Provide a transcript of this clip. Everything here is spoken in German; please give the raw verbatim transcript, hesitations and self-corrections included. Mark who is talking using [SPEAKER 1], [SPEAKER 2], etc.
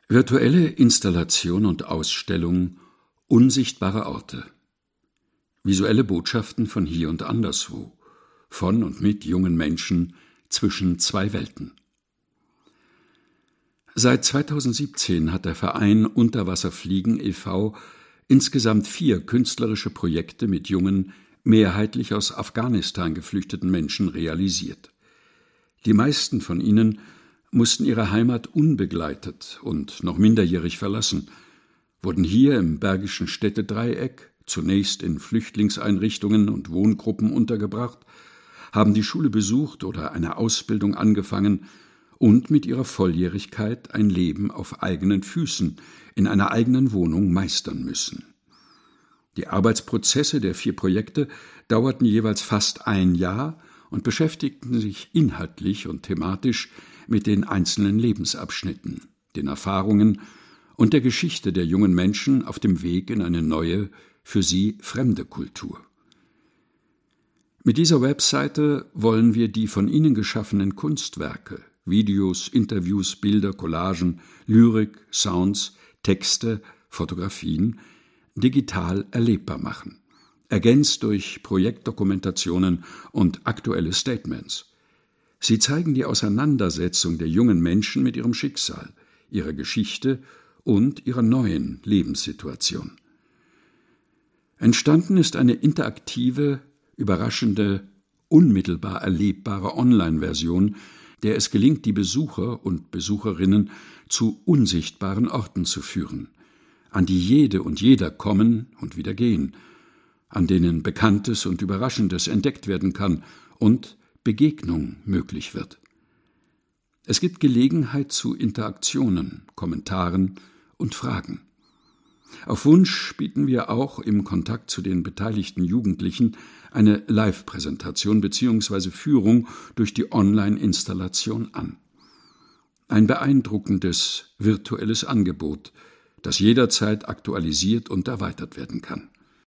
[SPEAKER 1] Virtuelle Installation und Ausstellung unsichtbarer Orte. Visuelle Botschaften von hier und anderswo, von und mit jungen Menschen zwischen zwei Welten. Seit zweitausendsiebzehn hat der Verein Unterwasserfliegen e V insgesamt vier künstlerische Projekte mit jungen, mehrheitlich aus Afghanistan geflüchteten Menschen realisiert. Die meisten von ihnen mussten ihre Heimat unbegleitet und noch minderjährig verlassen, wurden hier im Bergischen Städtedreieck zunächst in Flüchtlingseinrichtungen und Wohngruppen untergebracht, haben die Schule besucht oder eine Ausbildung angefangen und mit ihrer Volljährigkeit ein Leben auf eigenen Füßen in einer eigenen Wohnung meistern müssen. Die Arbeitsprozesse der vier Projekte dauerten jeweils fast ein Jahr und beschäftigten sich inhaltlich und thematisch mit den einzelnen Lebensabschnitten, den Erfahrungen und der Geschichte der jungen Menschen auf dem Weg in eine neue, für sie fremde Kultur. Mit dieser Webseite wollen wir die von ihnen geschaffenen Kunstwerke, Videos, Interviews, Bilder, Collagen, Lyrik, Sounds, Texte, Fotografien digital erlebbar machen, ergänzt durch Projektdokumentationen und aktuelle Statements. Sie zeigen die Auseinandersetzung der jungen Menschen mit ihrem Schicksal, ihrer Geschichte und ihrer neuen Lebenssituation. Entstanden ist eine interaktive, überraschende, unmittelbar erlebbare Online-Version, der es gelingt, die Besucher und Besucherinnen zu unsichtbaren Orten zu führen, an die jede und jeder kommen und wieder gehen, an denen Bekanntes und Überraschendes entdeckt werden kann und Begegnung möglich wird. Es gibt Gelegenheit zu Interaktionen, Kommentaren und Fragen. Auf Wunsch bieten wir auch im Kontakt zu den beteiligten Jugendlichen eine Live-Präsentation bzw. Führung durch die Online-Installation an. Ein beeindruckendes virtuelles Angebot, das jederzeit aktualisiert und erweitert werden kann.